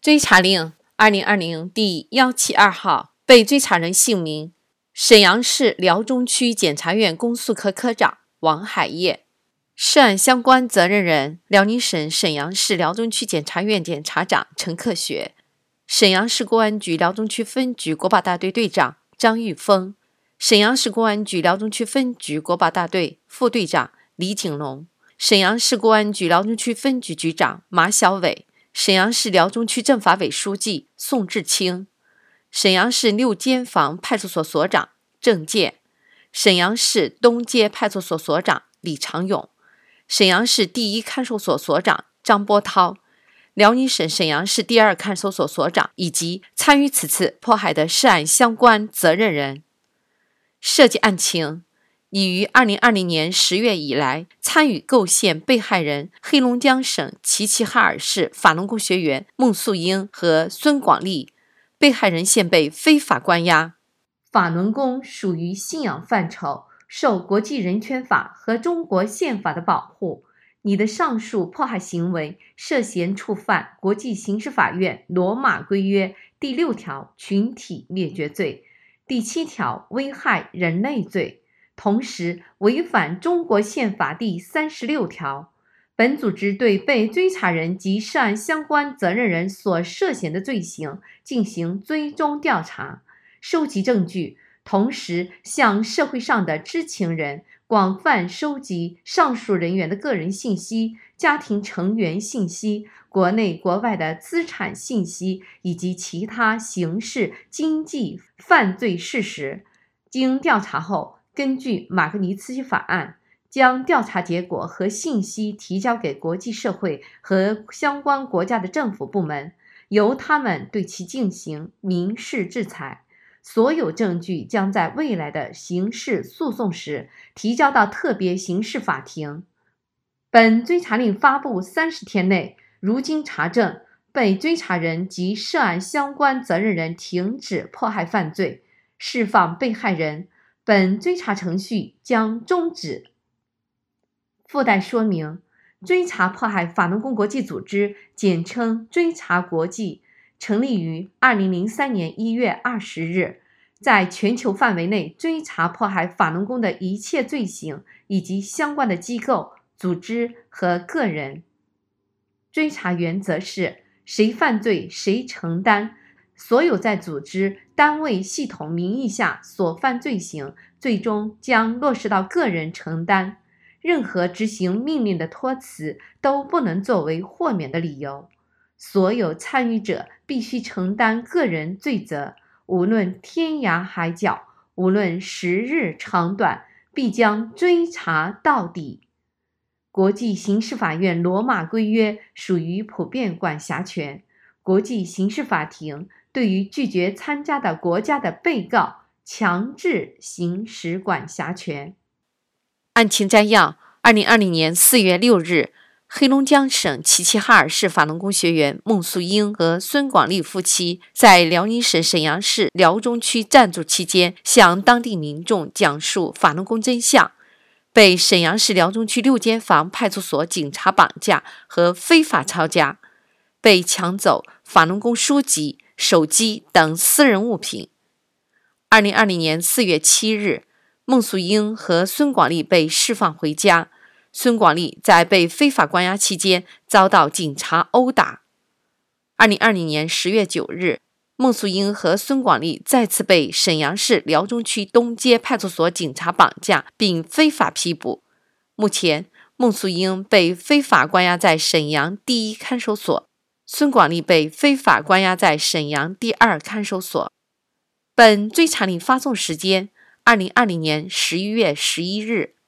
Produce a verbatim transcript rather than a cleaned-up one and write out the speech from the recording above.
追查令二零二零第一百七十二号，被追查人姓名：沈阳市辽中区检察院公诉科科长王海业。涉案相关责任人：辽宁省沈阳市辽中区检察院检察长陈克学，沈阳市公安局辽中区分局国保大队队长张玉峰，沈阳市公安局辽中区分局国保大队副队长李景龙，沈阳市公安局辽中区分局局长马小伟，沈阳市辽中区政法委书记宋志清，沈阳市六间房派出所所长郑健，沈阳市东街派出所所长李长勇，沈阳市第一看守所所长张波涛，辽宁省沈阳市第二看守所所长以及参与此次迫害的涉案相关责任人。涉及案情，已于二零二零年十月以来参与构陷被害人黑龙江省齐齐哈尔市法轮功学员孟素英和孙广利，被害人现被非法关押。法轮功属于信仰范畴，受国际人权法和中国宪法的保护。你的上述迫害行为涉嫌触犯国际刑事法院罗马规约第六条群体灭绝罪、第七条危害人类罪，同时违反中国宪法第三十六条。本组织对被追查人及涉案相关责任人所涉嫌的罪行进行追踪调查，收集证据，同时向社会上的知情人广泛收集上述人员的个人信息、家庭成员信息、国内国外的资产信息以及其他刑事、经济犯罪事实。经调查后，根据马格尼茨基法案，将调查结果和信息提交给国际社会和相关国家的政府部门，由他们对其进行民事制裁。所有证据将在未来的刑事诉讼时提交到特别刑事法庭。本追查令发布三十天内，如经查证，被追查人及涉案相关责任人停止迫害犯罪，释放被害人，本追查程序将终止。附带说明：追查迫害法轮功国际组织，简称追查国际，成立于二零零三年一月二十日，在全球范围内追查迫害法轮功的一切罪行以及相关的机构、组织和个人。追查原则是：谁犯罪谁承担，所有在组织、单位、系统名义下所犯罪行，最终将落实到个人承担。任何执行命令的托辞都不能作为豁免的理由。所有参与者必须承担个人罪责，无论天涯海角，无论时日长短，必将追查到底。国际刑事法院罗马规约属于普遍管辖权，国际刑事法庭对于拒绝参加的国家的被告强制行使管辖权。案情摘要：二零二零年四月六日，黑龙江省齐齐哈尔市法轮功学员孟素英和孙广利夫妻在辽宁省沈阳市辽中区暂住期间，向当地民众讲述法轮功真相，被沈阳市辽中区六间房派出所警察绑架和非法抄家，被抢走法轮功书籍、手机等私人物品。二零二零年四月七日，孟素英和孙广利被释放回家，孙广利在被非法关押期间遭到警察殴打。二零二零年十月九日，孟素英和孙广利再次被沈阳市辽中区东街派出所警察绑架并非法批捕。目前，孟素英被非法关押在沈阳第一看守所，孙广利被非法关押在沈阳第二看守所。本追查令发送时间：二零二零年十一月十一日。